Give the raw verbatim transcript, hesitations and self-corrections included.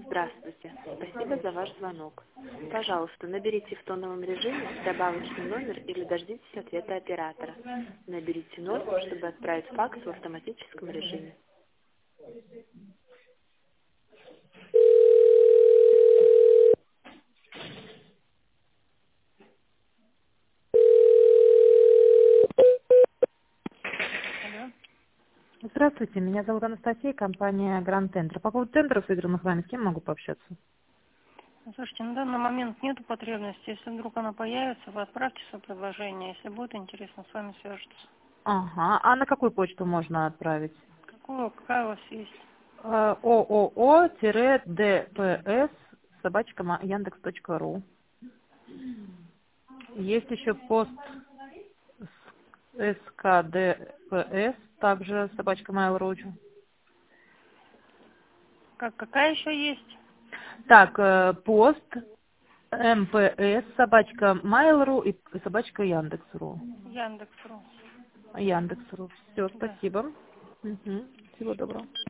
Здравствуйте. Спасибо за ваш звонок. Пожалуйста, наберите в тоновом режиме добавочный номер или дождитесь ответа оператора. Наберите ноль, чтобы отправить факс в автоматическом режиме. Алло. Здравствуйте, меня зовут Анастасия, компания Grand Tender. По поводу тендеров, выигранных вами, с кем могу пообщаться? Слушайте, на данный момент нет потребности. Если вдруг она появится, вы отправьте свое предложение. Если будет интересно, с вами свяжутся. Ага, а на какую почту можно отправить? Какую, какая у вас есть? ооо-дпс собачка яндекс точка ру. Есть еще пост скдпс, также собачка mail.ru. Как, какая еще есть? Так, э, пост мпс, собачка mail.ru и собачка яндекс.ру. Яндекс.ру. Яндекс.ру. Все, Да. спасибо. Угу. Всего доброго.